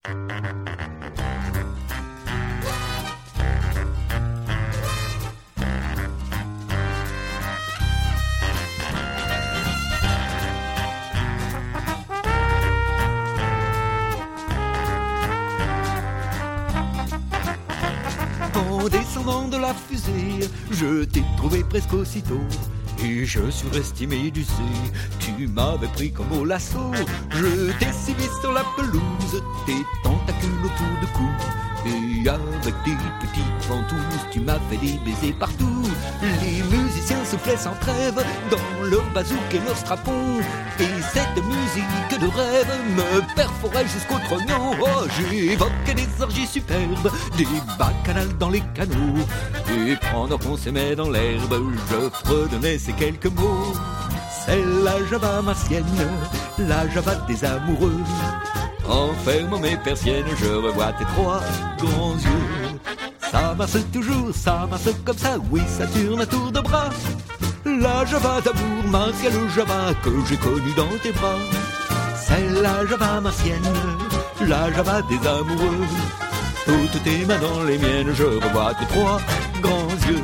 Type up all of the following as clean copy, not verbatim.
En descendant de la fusée, je t'ai trouvé presque aussitôt. Et je surestimé du C, tu m'avais pris comme au lasso. Je t'ai ciblé sur la pelouse, tes tentacules autour du cou. Et avec tes petites ventouses, tu m'as fait des baisers partout. Les musiciens soufflaient sans trêve dans leur bazouk et leur strapon. Et cette musique de rêve me perforait jusqu'au trognon. Oh, j'évoquais des orgies superbes, des bacchanales dans les canaux. Et pendant qu'on s'aimait dans l'herbe, je fredonnais ces quelques mots. C'est la Java martienne, la Java des amoureux. En fermant mes persiennes, je revois tes trois grands yeux. Ça marche toujours, ça marche comme ça, oui, ça tourne à tour de bras. La Java d'amour, martial Java que j'ai connue dans tes bras. C'est la Java martienne, la Java des amoureux. Toutes tes mains dans les miennes, je revois tes trois grands yeux.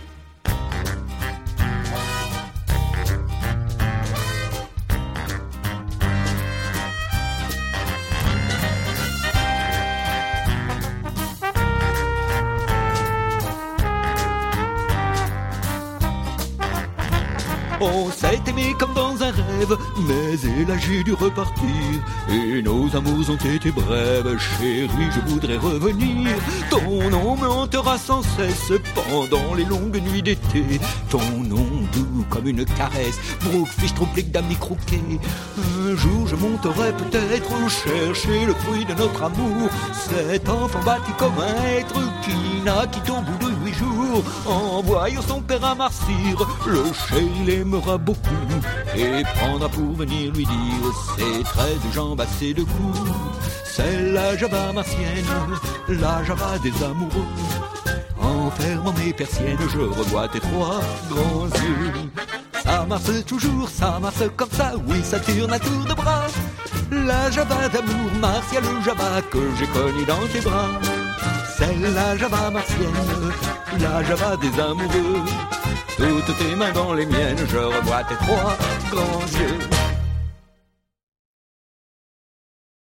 On s'est aimé comme dans un rêve, mais hélas j'ai dû repartir. Et nos amours ont été brèves, chérie, je voudrais revenir. Ton nom me hantera sans cesse pendant les longues nuits d'été. Ton nom doux comme une caresse, Brookfish troublique d'amis croqués. Un jour je monterai peut-être chercher le fruit de notre amour. Cet enfant bâti comme un être qui naquit au bout de 8 jours. En voyant son père amarcir, le chéri l'aimera beaucoup et prendra pour venir lui dire ses traits de jambes assez de cou. C'est la Java martienne, la Java des amoureux. En fermant mes persiennes, je revois tes trois grands yeux. Ça marche toujours, ça marche comme ça, oui, ça tourne à tour de bras. La Java d'amour, martial Java que j'ai connu dans tes bras. C'est la Java martienne, la Java des amoureux. Toutes tes mains dans les miennes, je revois tes trois grands yeux.